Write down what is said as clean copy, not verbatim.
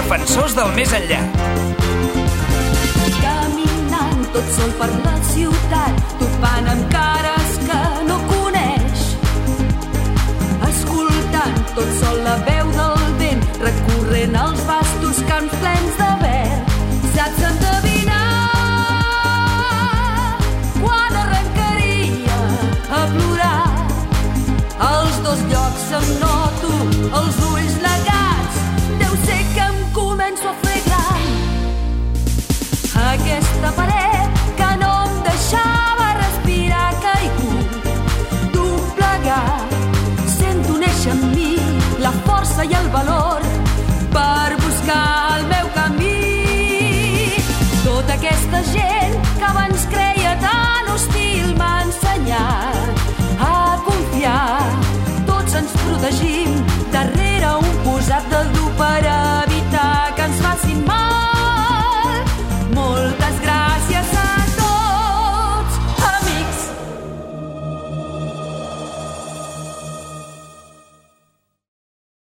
defensors del més enllà. Caminant tot sol per la ciutat, topant amb cares que no coneix. Escoltant tot sol la veu del vent, recorrent els vastos camps plens de verd. Saps endevinar quan arrencaria a plorar. Als dos llocs em noto els